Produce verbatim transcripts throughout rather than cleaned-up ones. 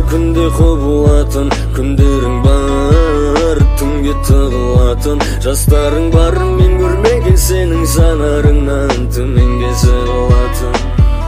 күнде құбылатын күндерің бар, түнге тығылатын жастарың бар. Мен көрмеген сенің жанарыңнан төменге жығылатын.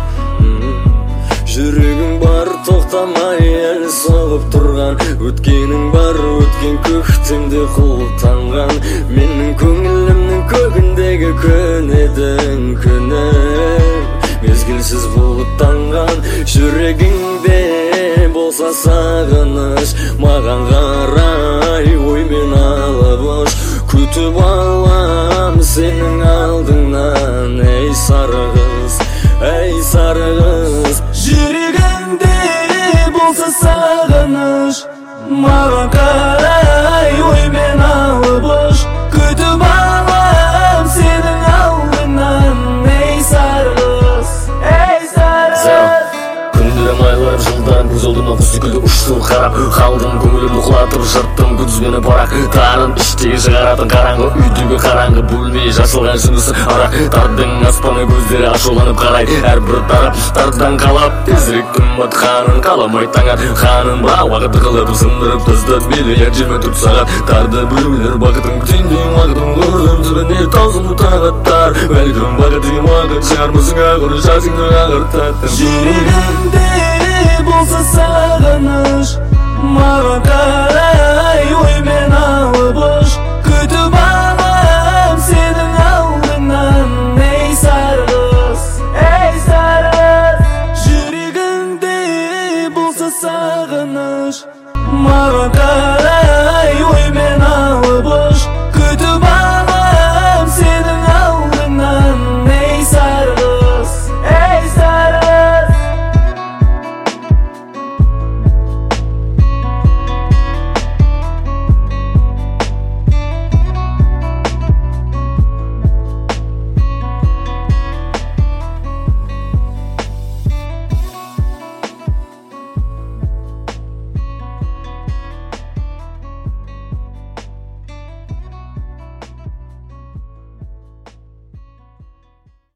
Жүрегің бар, тоқтамай әлі соғып тұрған. Өткенің бар, өткен көктемде құлтанған. Менің көңілімнің көгіндегі күн едің, күнім мезгілсіз бұлттанған. Жүрегіңде болса сағыныш, маған қарай оймен алып ұш. Күтіп алам сенің алдыңнан, ей сары қыз, ей сары қыз. Жүрегіңде болса сағыныш, маған қарай оймен алып ұш. Күтіп алам сенің алдыңнан, ей сары қыз, ей сары қыз. Күндерім айларып жылдан көз алдымнан құс секілді ұшсын қарап. Қалдым көңілімді құлатып, жырттым күнтізбені парақ. Тарын іштегі шығаратын қараңғы үйдегі қараңғы бөлме, жасылған жынысы арақ. Тардың аспаны көздері ашуланып қарайды әрбір тарап. Тардан қалап тезірек күн батқанын қаламай таңат ханын. Бірақ уақыты қылып сындырып тастады миллиард жиырма төрт сағат. Тарды біреулер бақытын күтейін уақытын көрдім түбіне таусылды тағаттар. Бәлкім бақыт деген уақыт шығармысың ақыр жасыңды ағыртаттың. Жүрегіңде болса сағыныш, маған қарай оймен алып ұш. Күтіп алам сенің алдыңнан, ей сары қыз, ей сары қыз. Жүрегіңде болса сағыныш, маған қарай